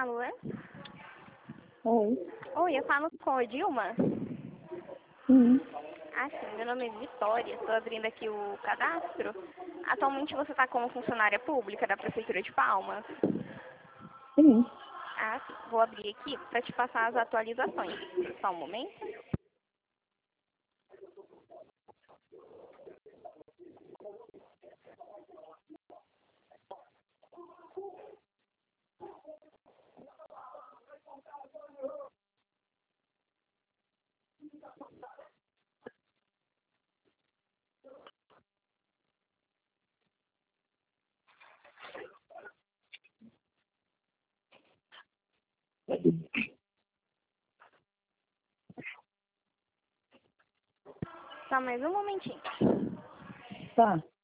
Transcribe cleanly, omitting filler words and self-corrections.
Alô? Oi. Oi, eu falo com a Dilma? Sim. Ah, sim, meu nome é Vitória, estou abrindo aqui o cadastro. Atualmente você está como funcionária pública da Prefeitura de Palmas? Sim. Ah, sim, vou abrir aqui para te passar as atualizações. Só um momento. Só mais um momentinho. Tá.